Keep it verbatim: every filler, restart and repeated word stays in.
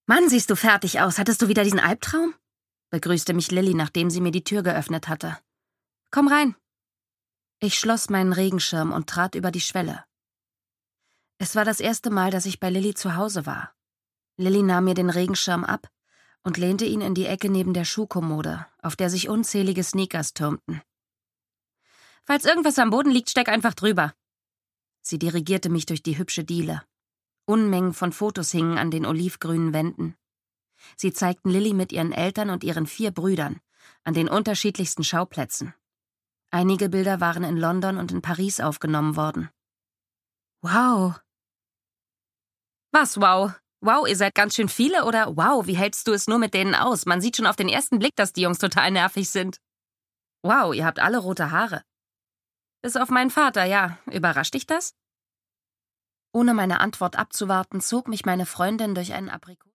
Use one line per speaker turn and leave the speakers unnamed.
Mann, siehst du fertig aus. Hattest du wieder diesen Albtraum? Begrüßte mich Lilly, nachdem sie mir die Tür geöffnet hatte. Komm rein. Ich schloss meinen Regenschirm und trat über die Schwelle. Es war das erste Mal, dass ich bei Lilly zu Hause war. Lilly nahm mir den Regenschirm ab und lehnte ihn in die Ecke neben der Schuhkommode, auf der sich unzählige Sneakers türmten. Falls irgendwas am Boden liegt, steck einfach drüber. Sie dirigierte mich durch die hübsche Diele. Unmengen von Fotos hingen an den olivgrünen Wänden. Sie zeigten Lilly mit ihren Eltern und ihren vier Brüdern an den unterschiedlichsten Schauplätzen. Einige Bilder waren in London und in Paris aufgenommen worden. Wow. Was wow? Wow, ihr seid ganz schön viele oder wow, wie hältst du es nur mit denen aus? Man sieht schon auf den ersten Blick, dass die Jungs total nervig sind. Wow, ihr habt alle rote Haare. Bis auf meinen Vater, ja. Überrascht dich das? Ohne meine Antwort abzuwarten, zog mich meine Freundin durch einen Aprikot.